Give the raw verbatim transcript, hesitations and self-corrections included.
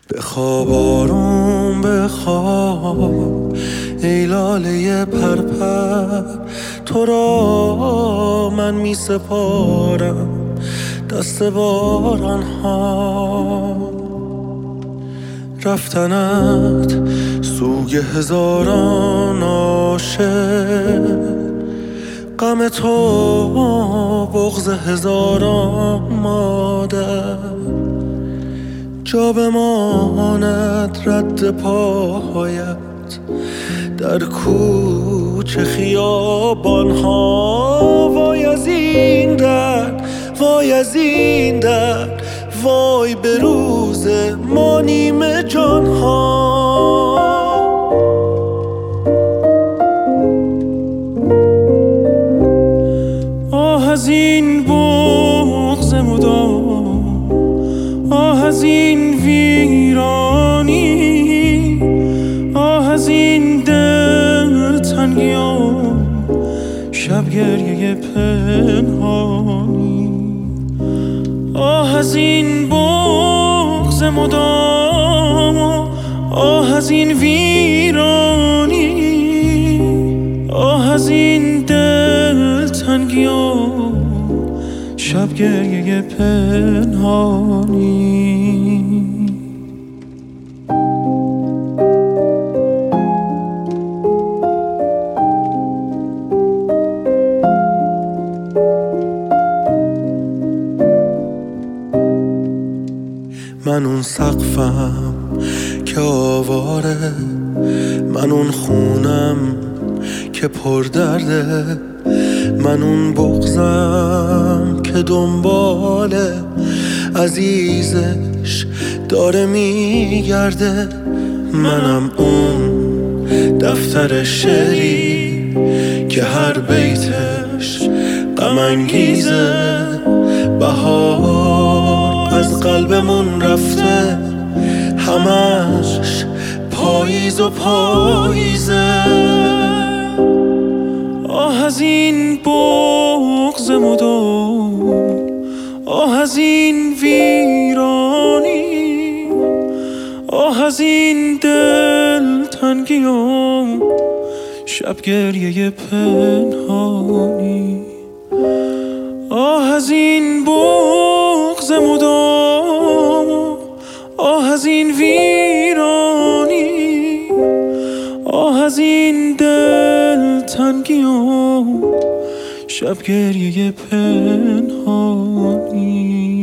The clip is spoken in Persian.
بخواب آروم بخواب ای لاله پرپر، تو را من می سپارم دست باران ها. رفتنت سوگ هزاران عاشق، غم تو بغض هزاران مادر. جا بماند رد پایت در کوچه خیابان ها. وای از این درد، وای از این درد، وای به روز ما نیمه جان ها. آه از این بغض مدام، آه از این ویرانی، آه از این دل تنگیان شب گریه پنهانی. آه از این بغض مدام، آه از این ویرانی، آه از این دل تنگیان شب گریه پنهانی. من اون سقفم که آواره، من اون خونم که پر درده، من اون بغضم که دنبال عزیزش داره میگرده. منم اون دفتر شعری که هر بیتش غم انگیزه. بهار از قلبمون رفته، همش پاییز و پاییزه. آه از این بغض مدام، آه از این ویرانی، آه از این دل تنگیان شب گریه پنهانی. آه از این بغض مدام، آه از این ویرانی، آه از این دل تنگیان شب گریه پنهانی.